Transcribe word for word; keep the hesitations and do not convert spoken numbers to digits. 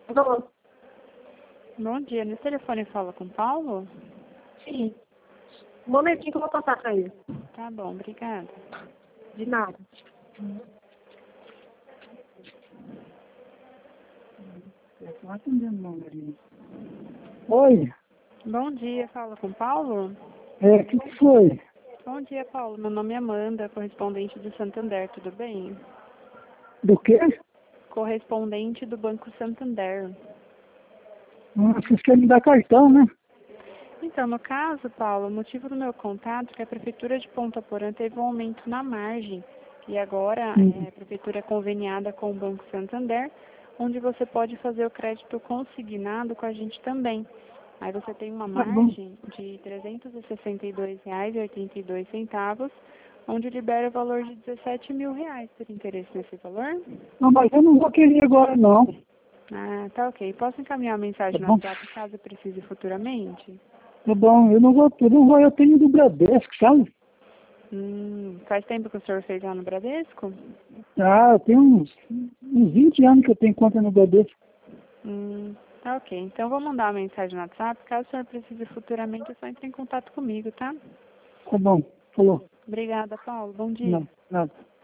Alô? Bom dia, nesse telefone fala com o Paulo? Sim. Um momentinho que eu vou passar pra ele. Tá bom, obrigada. De nada. Estou atendendo não, Maria. Oi, Bom dia, fala com o Paulo? é, o que, que foi? Bom dia, Paulo. Meu nome é Amanda, correspondente do Santander, tudo bem? Do quê? Correspondente do Banco Santander. Ah, vocês querem me dar cartão, né? Então, no caso, Paulo, o motivo do meu contato é que a Prefeitura de Ponta Porã teve um aumento na margem e agora Hum. é, a Prefeitura é conveniada com o Banco Santander, onde você pode fazer o crédito consignado com a gente também. Aí você tem uma Tá bom. margem de trezentos e sessenta e dois reais e oitenta e dois centavos, onde libera o valor de dezessete mil reais. Por interesse nesse valor? Não, mas eu não vou querer agora, não. Ah, tá ok. Posso encaminhar a mensagem Tá no bom? WhatsApp caso precise futuramente? Tá bom, eu não vou, eu não vou, eu tenho do Bradesco, sabe? Hum, faz tempo que o senhor fez lá no Bradesco? Ah, eu tenho uns, uns vinte anos que eu tenho conta no Bradesco. Hum, tá ok. Então eu vou mandar uma mensagem no WhatsApp. Caso o senhor precise futuramente, é só entrar em contato comigo, tá? Tá bom, falou. Obrigada, Paulo. Bom dia. Não, nada.